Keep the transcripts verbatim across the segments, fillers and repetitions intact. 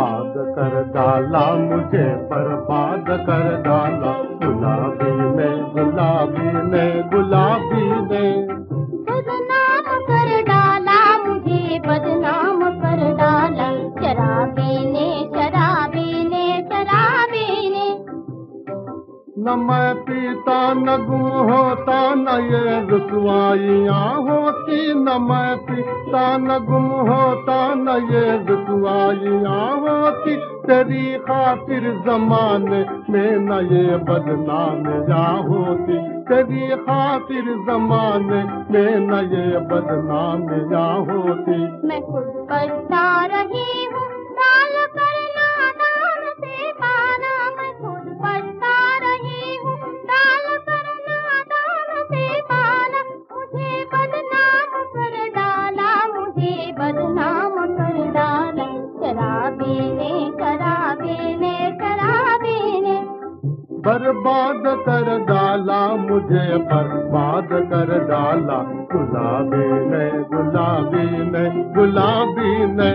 बर्बाद कर डाला, मुझे बर्बाद कर डाला। गुलाबी ने गुलाबी ने गुलाबी ने बदनाम कर डाला, मुझे बदनाम कर डाला। शराबी ने शराबी ने शराबी ने न मैं पीता न गुम होता, न ये रुसवाइयाँ होती। न मैं पीता न गुम होता, न ये रुसवाइयाँ होती। तेरी खातिर ज़माने में न ये बदनामियाँ होती। तेरी खातिर ज़माने में न ये बदनामियाँ होती। मैं खुद पछता रही हूँ, डाल कर नादान से पाना। मैं खुद पछता रही हूँ, डाल कर नादान से पाना। मुझे बदनाम कर डाला, मुझे बदनाम कर डाला। शराबी ने शराबी ने शराबी ने बर्बाद कर डाला, मुझे बर्बाद कर डाला। गुलाबी ने गुलाबी ने गुलाबी ने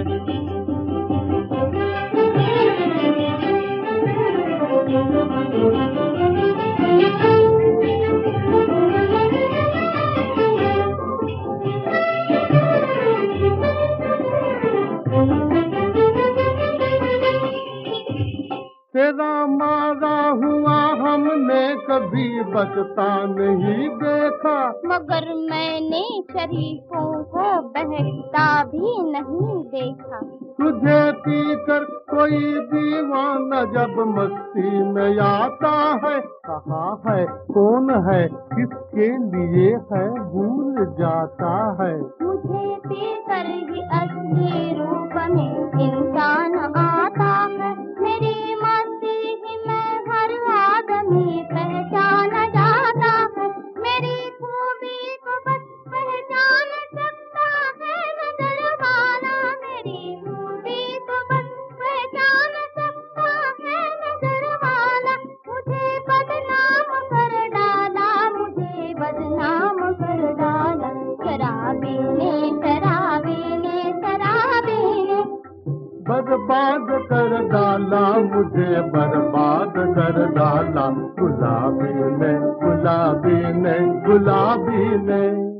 तेरा मारा हुआ हमने कभी बचता नहीं देखा। मगर मैंने शरीफों को बहकता भी नहीं देखा। तुझे पीकर कोई दीवाना जब मस्ती में आता है, कहाँ है कौन है किसके लिए है भूल जाता है। मुझे पीकर ही असली रूप में इंसान आता है। मेरी मस्ती ही मैं हर आदमी पहचान जाता है। मेरी खूबी को बस पहचान सकता है नजर वाला। मेरी खूबी को बस पहचान सकता है नजर वाला। मुझे बदनाम कर डाला, मुझे बदनाम कर डाला। शराबी ने शराबी ने शराबी ने बर्बाद कर डाला, मुझे बर्बाद कर डाला। गुलाबी ने गुलाबी ने गुलाबी ने